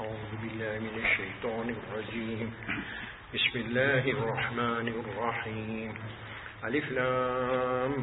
أعوذ بالله من الشيطان الرجيم بسم الله الرحمن الرحيم ألف لام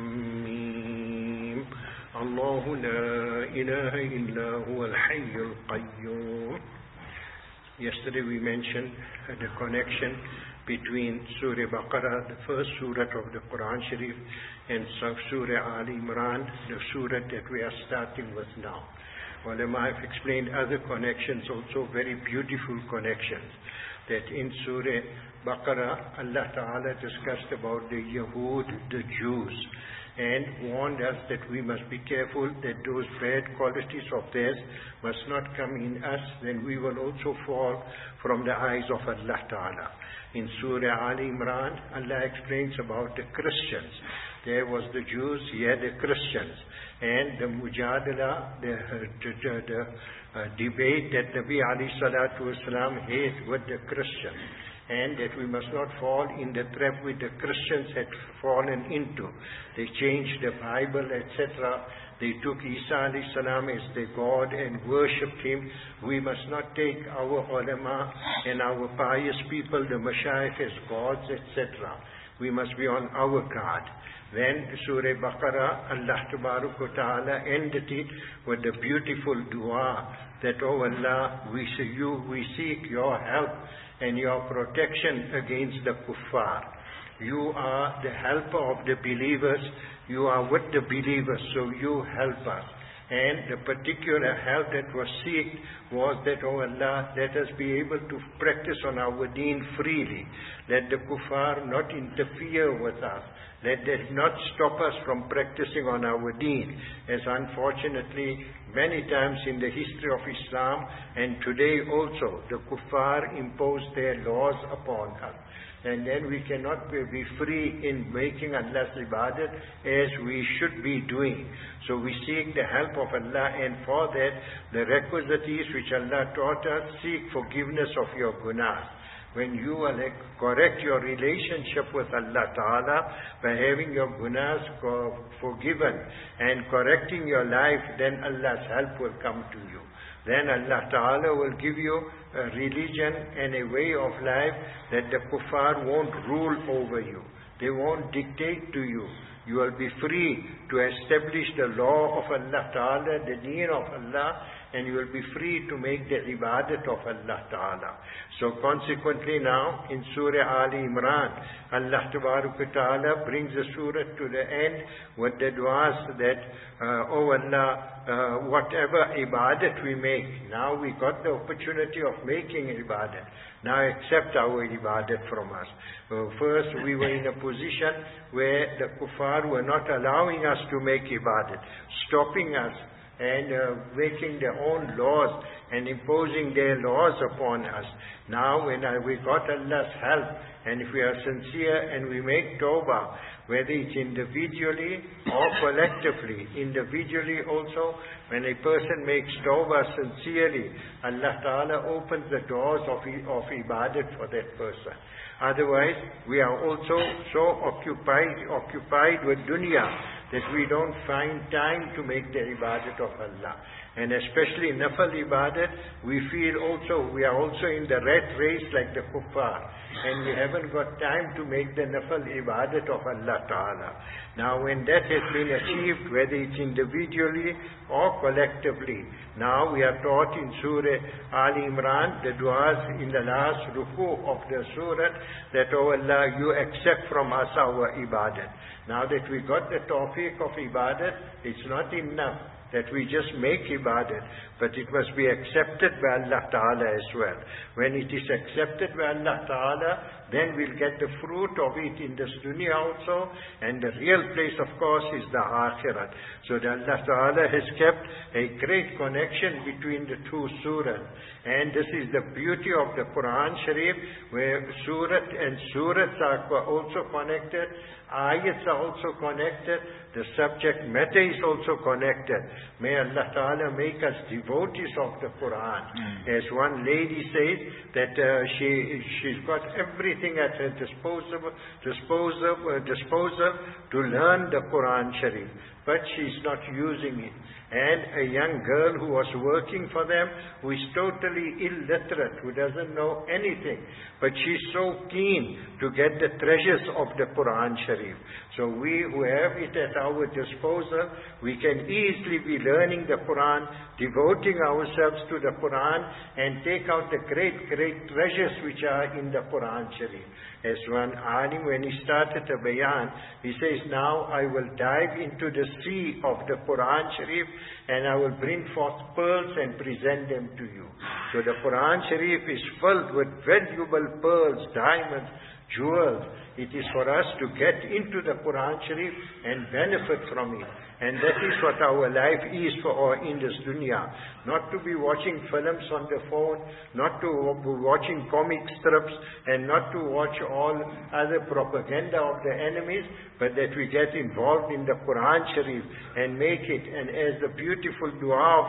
ميم الله لا إله إلا هو الحي القيوم. Yesterday we mentioned the connection between Surah Baqarah, the first surah of the Quran Sharif, and Surah Ali Imran, the surah that we are starting with now. Ulama have explained other connections, also very beautiful connections. That in Surah Baqarah, Allah Ta'ala discussed about the Yahud, the Jews, and warned us that we must be careful that those bad qualities of theirs must not come in us, then we will also fall from the eyes of Allah Ta'ala. In Surah Ali Imran, Allah explains about the Christians. There was the Jews, here the Christians. And the mujadala, the debate that Nabi alayhi salatu wasalam had with the Christians. And that we must not fall in the trap which the Christians had fallen into. They changed the Bible, etc. They took Isa alayhi salam as their God and worshipped him. We must not take our ulama and our pious people, the mashayikh, as gods, etc. We must be on our guard. Then Surah Baqarah, Allah Ta'ala ended it with the beautiful dua that, oh Allah, we seek your help and your protection against the kuffar. You are the helper of the believers. You are with the believers, so you help us. And the particular help that was sought was that, oh Allah, let us be able to practice on our deen freely. Let the kuffar not interfere with us. Let that not stop us from practicing on our deen. As unfortunately, many times in the history of Islam and today also, the kuffar impose their laws upon us. And then we cannot be free in making Allah's ibadat as we should be doing. So we seek the help of Allah, and for that, the requisite is which Allah taught us, seek forgiveness of your gunas. When you correct your relationship with Allah Ta'ala by having your gunas forgiven and correcting your life, then Allah's help will come to you. Then Allah Ta'ala will give you a religion and a way of life that the kuffar won't rule over you. They won't dictate to you. You will be free to establish the law of Allah Ta'ala, the deen of Allah, and you will be free to make the ibadat of Allah Ta'ala. So consequently now, in Surah Ali Imran, Allah Ta'ala brings the surah to the end with the du'as that, oh Allah, whatever ibadat we make, now we got the opportunity of making ibadat. Now accept our ibadat from us. First, we were in a position where the kuffar were not allowing us to make ibadat, stopping us and making their own laws and imposing their laws upon us. Now when we got Allah's help, and if we are sincere and we make tawbah, whether it's individually or collectively, individually also, when a person makes tawbah sincerely, Allah Ta'ala opens the doors of ibadat for that person. Otherwise, we are also so occupied with dunya that we don't find time to make the ibadat of Allah. And especially nafal ibadat, we are also in the rat race like the kuffar. And we haven't got time to make the nafal ibadat of Allah Ta'ala. Now when that has been achieved, whether it's individually or collectively, now we are taught in Surah Ali Imran, the du'as in the last ruku of the surah, that, oh Allah, you accept from us our ibadat. Now that we got the tawfiq of ibadat, it's not enough that we just make ibadat, but it must be accepted by Allah Ta'ala as well. When it is accepted by Allah Ta'ala, then we'll get the fruit of it in this dunya also, and the real place, of course, is the akhirat. So that Allah Ta'ala has kept a great connection between the two surahs. And this is the beauty of the Quran Sharif, where surah and surahs are also connected, ayats are also connected, the subject matter is also connected. May Allah Ta'ala make us devotees of the Quran. As one lady says, that she's got everything at her disposal to learn the Quran Sharif, but she's not using it. and a young girl who was working for them, who is totally illiterate, who doesn't know anything, but she's so keen to get the treasures of the Quran Sharif. So we who have it at our disposal, we can easily be learning the Quran, devoting ourselves to the Quran, and take out the great, great treasures which are in the Quran Sharif. As one alim, when he started a bayan, he says, now I will dive into the sea of the Quran Sharif, and I will bring forth pearls and present them to you. So the Quran Sharif is filled with valuable pearls, diamonds, jewels. It is for us to get into the Quran Sharif and benefit from it. And that is what our life is in this dunya. Not to be watching films on the phone, not to be watching comic strips, and not to watch all other propaganda of the enemies, but that we get involved in the Quran Sharif and make it. And as the beautiful dua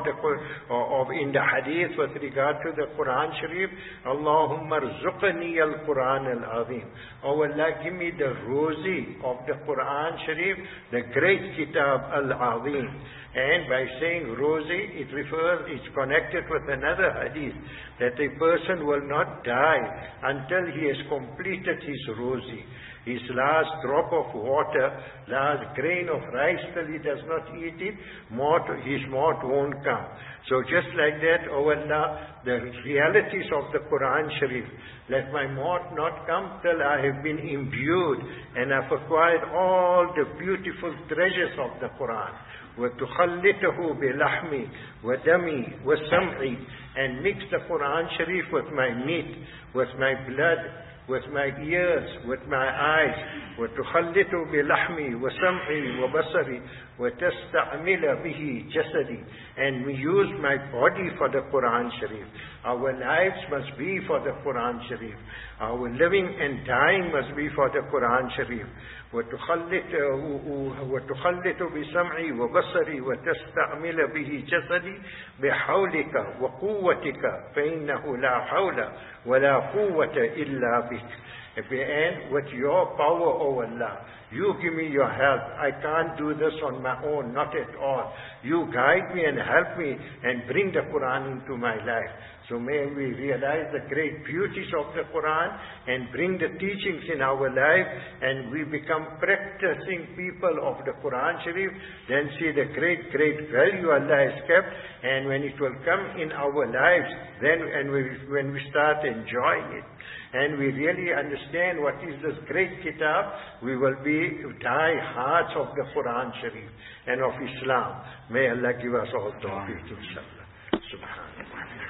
in the hadith with regard to the Quran Sharif, Allahumma rzuqni al-Quran al-Azim. Oh Allah, give me the rosy of the Quran Sharif, the great kitab al-Azim. And by saying rosy, it's connected with another hadith, that a person will not die until he has completed his rosy. His last drop of water, last grain of rice, till he does not eat it, his maut won't come. So just like that, oh Allah, the realities of the Quran Sharif, let my maut not come till I have been imbued and I've acquired all the beautiful treasures of the Quran. وَتُخَلِّتَهُ بِلَحْمِي وَدَمِي وَسَمْعِي, and mix the Quran Sharif with my meat, with my blood, with my ears, with my eyes. وَتُخَلِّتُ بِلَحْمِي وَسَمْعِي وَبَصَرِي وَتَسْتَعْمِلَ بِهِ جَسَدِي, and we use my body for the Quran Sharif. Our lives must be for the Quran Sharif. Our living and dying must be for the Quran Sharif. وتخلط بسمعي وبصري وتستعمل به جسدي بحولك وقوتك فإنه لا حول ولا قوة إلا بك. And with your power, O Allah, you give me your help. I can't do this on my own, not at all. You guide me and help me and bring the Quran into my life. So may we realize the great beauties of the Quran and bring the teachings in our life, and we become practicing people of the Quran Sharif, then see the great, great value Allah has kept, and when it will come in our lives, then when we start enjoying it, and we really understand what is this great kitab, we will be die hearts of the Quran Sharif and of Islam. May Allah give us all tawfiq, inshallah. Subhanallah.